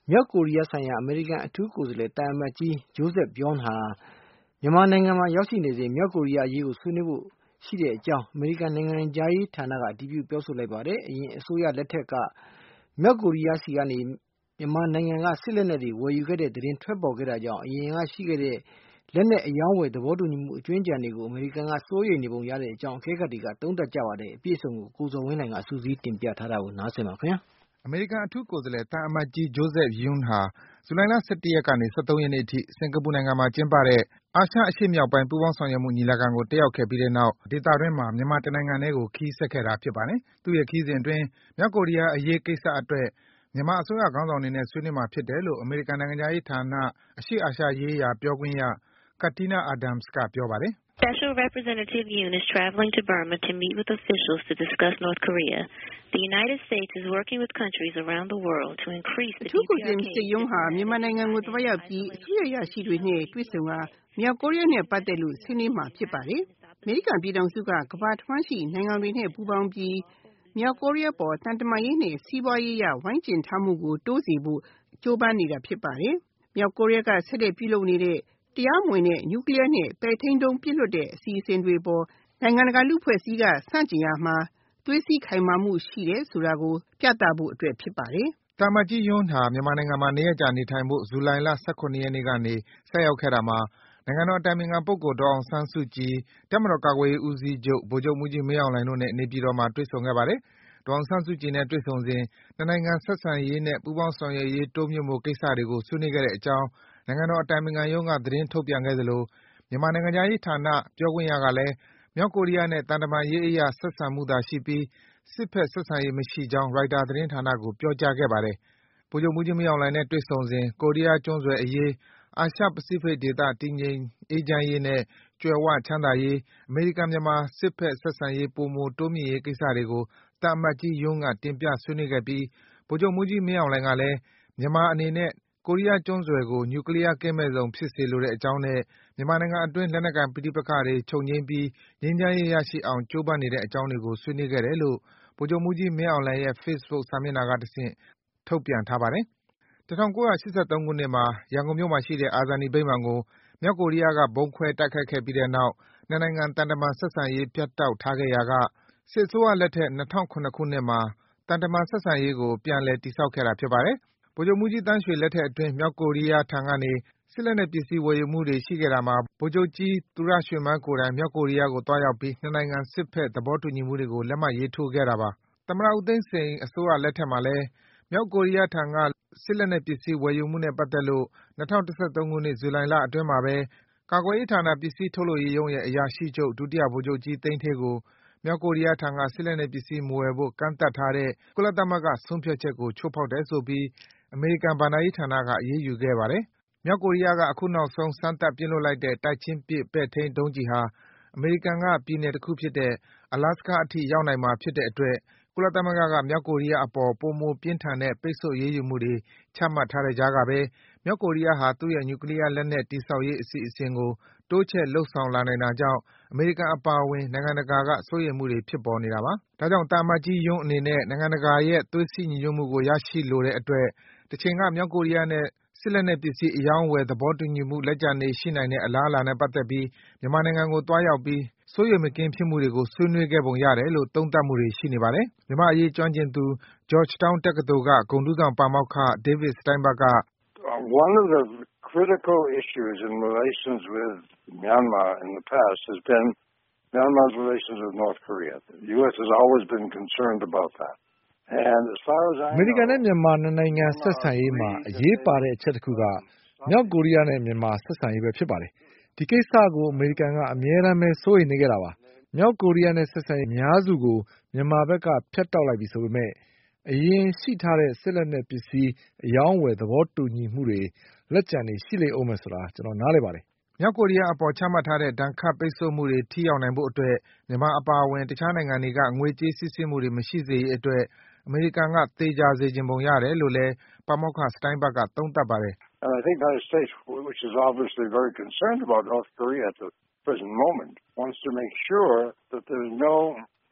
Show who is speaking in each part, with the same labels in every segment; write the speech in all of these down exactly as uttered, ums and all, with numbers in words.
Speaker 1: မြောက်ကိုရီးယားဆိုင်ရာအမေရိကန်အထူးကိုယ်စားလှယ်သံအမတ်ကြီး Joseph Yun ဟာမြန်မာနိုင်ငံမှာရောက်ရှိနေစဉ်မြောက်ကိုရီးယားအရေးကိုဆွေးနွေးဖို့ရှိတဲ့အကြောင်းအမေရိကန်နိုင်ငံခြားရေးဌာနကအတည်ပြုပြောဆိုလိုက်ပါတယ်။အရင်အစိုးရလက်ထက်ကမြောက်ကိုရီးယားဆီကနေမြန်မာနိုင်ငံကစစ်လက်နက်တွေဝယ်ယူခဲ့တဲ့သတင်းထွက်ပေါ်ခဲ့တာကြောင့်အရင်ကရှိခဲ့တဲ့လက်နက်အယောင်းဝယ်သဘောတူညီမှုအကျွင်းကြံတွေကိုအမေရိကန်ကစိုးရိမ်နေပုံရတဲ့အကြောင်းအကဲခတ်တွေကသုံးသပ်ကြပါတယ်။အပြည့်အစုံကိုကိုဇော်ဝင်းလှိုင်ကစူးစီးတင်ပြထားတာကိုနားဆင်ပါခင်ဗျာ
Speaker 2: ။အမေရိကန်အထူးကိုယ်စားလှယ်သံအမတ်ကြီး Joseph Yun ဟာဇူလိုင်လ ၁၁ ရက်ကနေ ၁၃ ရက်နေ့အထိစင်ကာပူနိုင်ငံမှာကျင်းပတဲ့အာရှအရှေ့မြောက်ပိုင်းပူးပေါင်းဆောင်ရွက်မှုညီလာခံကိုတက်ရောက်ခဲ့ပြီးတဲ့နောက်ဒေသတွင်းမှာမြန်မာတနိုင်ငံထဲကိုခရီးဆက်ခဲ့တာဖြစ်ပါတယ်။သူ့ရဲ့ခရီးစဉ်အတွင်းမြောက်ကိုရီးယားအရေးကိစ္စအတွက်မြန်မာအစိုးရခေါင်းဆောင်တွေနဲ့ဆွေးနွေးမှာဖြစ်တယ်လို့အမေရိကန်နိုင်ငံခြားရေးဌာနအရှေ့အာရှရေးရာပြောခွင့်ရ Katina Adams ကပြောပါတယ်။
Speaker 3: Special Representative Yoon is traveling to Burma to meet with officials to discuss North Korea. The United States is working with countries around the world to increase the D P R K.
Speaker 4: အထူးကိုယ်စားလှယ် Mister Yoon ဟာမြန်မာနိုင်ငံကိုသွားရောက်ပြီးအစိုးရရရှိတွေနဲ့တွေ့ဆုံကာမြောက်ကိုရီးယားနဲ့ပတ်သက်လို့ဆွေးနွေးမှာဖြစ်ပါတယ်။အမေရိကန်ပြည်ထောင်စုကကမ္ဘာ့ထွန်းရှိနိုင်ငံတွေနဲ့ပူးပေါင်းပြီးမြောက်ကိုရီးယားပေါ်တန်တမာရေးနဲ့စီးပွားရေးရဝိုင်းကျဉ်ထားမှုကိုတိုးစေဖို့ကြိုးပမ်းနေတာဖြစ်ပါတယ်။မြောက်ကိုရီးယားကဆက်လက်ပြုလုပ်နေတဲ့တရားမဝင်တဲ့နျူကလ িয়ার နဲ့ပဲ့ထိန်းဒုံးပစ်လွှတ်တဲ့အစီအစဉ်တွေပေါ်နိုင်ငံတကာလူ့အဖွဲ့အစည်းကဆန့်ကျင်ရမှာသွေးစည်းခိုင်မာမှုရှိတယ်ဆိုတာကိုပြသဖို့အတွက်ဖြစ်ပါတယ်
Speaker 2: ။သံအမတ်ကြီး Yoon ဟာမြန်မာနိုင်ငံမှာနှစ်ရက်ကြာနေထိုင်ဖို့ဇူလိုင်လ ၁၇ ရက်နေ့ကနေဆိုက်ရောက်ခဲ့တာမှာနိုင်ငံတော်အတိုင်ပင်ခံပုဂ္ဂိုလ်ဒေါ်အောင်ဆန်းစုကြည်၊တပ်မတော်ကာကွယ်ရေးဦးစီးချုပ်ဗိုလ်ချုပ်မှူးကြီးမင်းအောင်လှိုင်တို့နဲ့နေပြည်တော်မှာတွေ့ဆုံခဲ့ပါတယ်။ဒေါ်အောင်ဆန်းစုကြည်နဲ့တွေ့ဆုံစဉ်နှစ်နိုင်ငံဆက်ဆံရေးနဲ့ပူးပေါင်းဆောင်ရွက်ရေးတိုးမြှင့်ဖို့ကိစ္စတွေကိုဆွေးနွေးခဲ့တဲ့အကြောင်းနိုင်ငံတော်အတိုင်ပင်ခံရုံးကသတင်းထုတ်ပြန်ခဲ့သလိုမြန်မာနိုင်ငံခြားရေးဌာနပြောခွင့်ရကလည်းမြောက်ကိုရီးယားနဲ့သံတမန်ရေးအရဆက်ဆံမှုသာရှိပြီးစစ်ဘက်ဆက်ဆံရေးမရှိကြောင်းရိုက်တာသတင်းဌာနကိုပြောကြားခဲ့ပါတယ်။ဗိုလ်ချုပ်မှူးကြီးမင်းအောင်လှိုင်နဲ့တွေ့ဆုံစဉ်ကိုရီးယားကျွန်းဆွယ်အရေး၊အာရှပစိဖိတ်ဒေသတည်ငြိမ်အေးချမ်းရေးနဲ့ကြွယ်ဝချမ်းသာရေး၊အမေရိကန်-မြန်မာစစ်ဘက်ဆက်ဆံရေးပိုမိုတိုးမြှင့်ရေးကိစ္စတွေကိုသံအမတ်ကြီး Yoon ကတင်ပြဆွေးနွေးခဲ့ပြီးဗိုလ်ချုပ်မှူးကြီးမင်းအောင်လှိုင်ကလည်းမြန်မာအနေနဲ့ကိုရီးယားကျွန်းဆွယ်ကိုနျူကလ িয়ার ကင်းမဲ့ဇုံဖြစ်စေလိုတဲ့အကြောင်းနဲ့မြန်မာနိုင်ငံအတွင်းလက်နက်ကိုင်ပဋိပက္ခတွေချုပ်ငြိမ်းပြီးငြိမ်းချမ်းရေးရရှိအောင်ကြိုးပမ်းနေတဲ့အကြောင်းတွေကိုဆွေးနွေးခဲ့တယ်လို့ဗိုလ်ချုပ်မှူးကြီးမင်းအောင်လှိုင်ရဲ့ Facebook စာမျက်နှာကတဆင့်ထုတ်ပြန်ထားပါတယ်။၁၉၈၃ ခုနှစ်မှာရန်ကုန်မြို့မှာရှိတဲ့အာဇာနည်ဗိမာန်ကိုမြောက်ကိုရီးယားကဗုံးခွဲတိုက်ခိုက်ခဲ့ပြီးတဲ့နောက်နှစ်နိုင်ငံသံတမန်ဆက်ဆံရေးပြတ်တောက်ထားခဲ့ရာကစစ်အစိုးရလက်ထက်၂၀၀၇ ခုနှစ်မှာသံတမန်ဆက်ဆံရေးကိုပြန်လည်တည်ဆောက်ခဲ့တာဖြစ်ပါတယ်။ဗိုလ်ချုပ်မှူးကြီးသန်းရွှေလက်ထက်အတွင်းမြောက်ကိုရီးယားထံကနေစစ်လက်နက်ပစ္စည်းဝယ်ယူမှုတွေရှိခဲ့တာမှာဗိုလ်ချုပ်ကြီးသူရရွှေမန်းကိုယ်တိုင်မြောက်ကိုရီးယားကိုသွားရောက်ပြီးနှစ်နိုင်ငံစစ်ဘက်သဘောတူညီမှုတွေကိုလက်မှတ်ရေးထိုးခဲ့တာပါ။သမ္မတဦးသိန်းစိန်အစိုးရလက်ထက်မှာလည်းမြောက်ကိုရီးယားထံကစစ်လက်နက်ပစ္စည်းဝယ်ယူမှုနဲ့ပတ်သက်လို့၂၀၁၃ ခုနှစ်ဇူလိုင်လအတွင်းမှာပဲကာကွယ်ရေးဌာနပစ္စည်းထုတ်လုပ်ရေးရုံးရဲ့အရာရှိချုပ်ဒုတိယဗိုလ်ချုပ်ကြီးသိန်းဌေးကိုမြောက်ကိုရီးယားထံကစစ်လက်နက်ပစ္စည်းမဝယ်ဖို့ကန့်သတ်ထားတဲ့ကုလသမဂ္ဂဆုံးဖြတ်ချက်ကိုချိုးဖောက်တယ်ဆိုပြီးအမေရိကန်ဘဏ္ဍာရေးဌာနကအရေးယူခဲ့ပါတယ်။မြောက်ကိုရီးယားကအခုနောက်ဆုံးစမ်းသပ်ပစ်လွှတ်လိုက်တဲ့တိုက်ချင်းပစ်ပဲ့ထိန်းဒုံးကျည်ဟာအမေရိကန်ကပြည်နယ်တခုဖြစ်တဲ့ Alaska အထိရောက်နိုင်မှာဖြစ်တဲ့အတွက်ကုလသမဂ္ဂကမြောက်ကိုရီးယားအပေါ်ပိုမိုပြင်းထန်တဲ့ပိတ်ဆို့အရေးယူမှုတွေချမှတ်ထားတဲ့ကြားကပဲမြောက်ကိုရီးယားဟာသူ့ရဲ့နျူကလ িয়ার လက်နက်တည်ဆောက်ရေးအစီအစဉ်ကိုတိုးချဲ့လုပ်ဆောင်လာနိုင်တာကြောင့်အမေရိကန်အပါအဝင်နိုင်ငံတကာကစိုးရိမ်မှုတွေဖြစ်ပေါ်နေတာပါ။ဒါကြောင့်သံအမတ်ကြီး Yoon အနေနဲ့နိုင်ငံတကာရဲ့သွေးစည်းညီညွတ်မှုကိုရရှိလိုတဲ့အတွက်တချိန်ကမြောက်ကိုရီးယားနဲ့စစ်လက်နက်ပစ္စည်းအရောင်းအဝယ်သဘောတူညီမှုလက်ကျန်နေရှိနိုင်တဲ့အလားအလာနဲ့ပတ်သက်ပြီးမြန်မာနိုင်ငံကိုသွားရောက်ပြီးစိုးရိမ်မကင်းဖြစ်မှုတွေကိုဆွေးနွေးခဲ့ပုံရတယ်လို့သုံးသပ်မှုတွေရှိနေပါတယ်။မြန်မာ့အရေးကျွမ်းကျင်သူ Georgetown တက္ကသိုလ်ကဂုဏ်ထူးဆောင်ပါမောက္ခ David Steinberg က
Speaker 5: One of the critical issues in relations with Myanmar in the past has been Myanmar's relations with North Korea. The U S has always been concerned about that. And as far as I know
Speaker 6: အမေရိကန်နဲ့မြန်မာနှစ်နိုင်ငံဆက်ဆံရေးမှာအရေးပါတဲ့အချက်တစ်ခုကမြောက်ကိုရီးယားနဲ့မြန်မာဆက်ဆံရေးပဲဖြစ်ပါတယ်။ဒီကိစ္စကိုအမေရိကန်ကအမြဲတမ်းပဲစိုးရိမ်နေကြတာပါ။မြောက်ကိုရီးယားနဲ့ဆက်ဆံရေးအများစုကိုမြန်မာဘက်ကဖျက်တောက်လိုက်ပြီဆိုပေမဲ့အရင်ရှိထားတဲ့စစ်လက်နက်ပစ္စည်းအယောင်းဝယ်သဘောတူညီမှုတွေလက်ကျန်နေရှိလေအောင်မယ်ဆိုတာကျွန်တော်နားလည်ပါတယ်
Speaker 2: ။မြောက်ကိုရီးယားအပေါ်ချမှတ်ထားတဲ့ဒဏ်ခတ်ပိတ်ဆို့မှုတွေထိရောက်နိုင်ဖို့အတွက်မြန်မာအပါအဝင်တခြားနိုင်ငံတွေကငွေကြေးစစ်ဆေးမှုတွေမရှိစေရေးအတွက်အမေရိကန်ကသေချာစေချင်ပုံရတယ်လို့လည်းပါမောက္ခ Steinberg ကသုံးသပ်ပါတယ်။
Speaker 5: And I think the United States, which is obviously very concerned about North Korea at the present moment, wants to make sure that there's no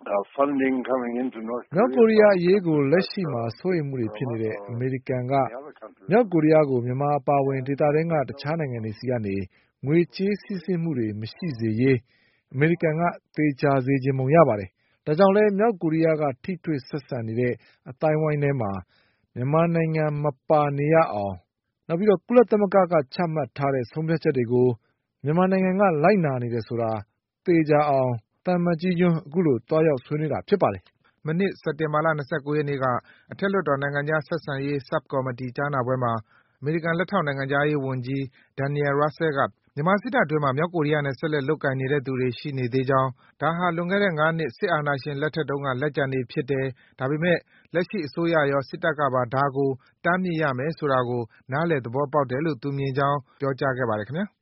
Speaker 5: uh, funding coming into North
Speaker 6: မြောက်
Speaker 5: Korea.
Speaker 6: ကိုရီးယားအရေးကိုလက်ရှိမှာစိုးရိမ်မှုတွေဖြစ်နေတဲ့အမေရိကန်က
Speaker 5: The other countries.
Speaker 6: မြောက်ကိုရီးယားကိုမြန်မာအပါအဝင်ဒေသတွင်းကတခြားနိုင်ငံတွေဆီကနေငွေကြေးစီးဆင်းမှုတွေမရှိစေရေးအမေရိကန်ကသေချာစေချင်ပုံရပါတယ်။ဒါကြောင့်လဲမြောက်ကိုရီးယားကထိတွေ့ဆက်ဆံနေတဲ့အတိုင်းဝိုင်းထဲမှာမြန်မာနိုင်ငံမပါနေရအောင်နောက်ပြီးတော့ကုလသမဂ္ဂကချမှတ်ထားတဲ့ဆုံးဖြတ်ချက်တွေကိုမြန်မာနိုင်ငံကလိုက်နာနေတယ်ဆိုတာသေချာအောင်သံအမတ်ကြီးကျွန်းအခုလိုတွားရောက်ဆွေးနွေးတာဖြစ်ပါတယ်
Speaker 2: မနှစ် စက်တင်ဘာလ ၂၉ ရက်နေ့က အထက်လွှတ်တော်နိုင်ငံခြားဆက်ဆံရေး Subcommittee ကြားနာပွဲမှာ အမေရိကန်လက်ထောက်နိုင်ငံခြားရေးဝန်ကြီး Daniel Russel က မြန်မာစစ်တပ်အတွင်းမှာ မြောက်ကိုရီးယားနဲ့ ဆက်လက်လုပ်ကိုင်နေတဲ့သူတွေရှိနေသေးကြောင်း၊ ဒါဟာ လွန်ခဲ့တဲ့ ငါး နှစ် စစ်အာဏာရှင်လက်ထက်တုန်းက လက်ကျန်တွေဖြစ်တယ်။ ဒါပေမဲ့ လက်ရှိအစိုးရရော စစ်တပ်ကပါ ဒါကို တားမြစ်ရမယ်ဆိုတာကို နားလည်သဘောပေါက်တယ်လို့ သူမြင်ကြောင်း ပြောကြားခဲ့ပါတယ်ခင်ဗျာ။